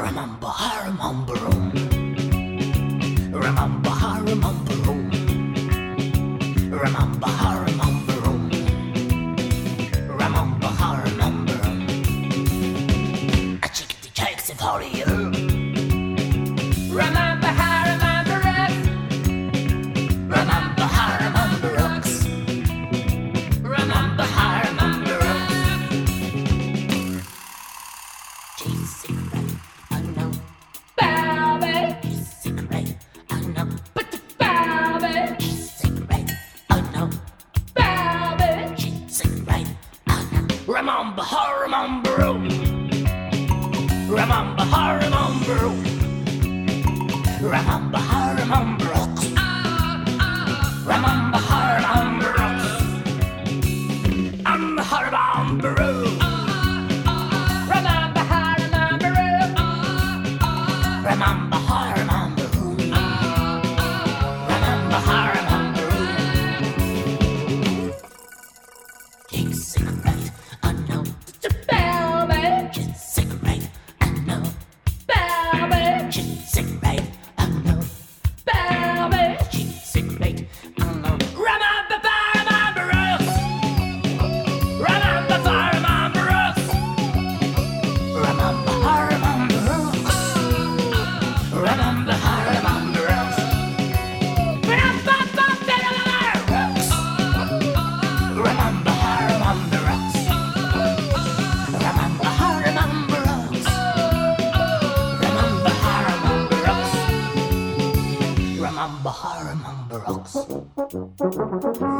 Remember, I remember, remember, I remember, remember, I remember, remember, I remember, a chickadee cakes for you. Remember, I remember us. Remember, I remember us. Remember, I remember us. She's secret, I know. Baby, she's secret, I know. But the baby, she's secret, I know. Baby, she's secret, I know. Remember, I remember. Remember, I remember. Remember, I remember us. Remember, I remember us. And I remember us. Remember, I remember us. Remember, I remember us. Remember, I remember us. She's secret, I know. Baby, she's secret, I know. Baby, she's secret. Remember, I remember us.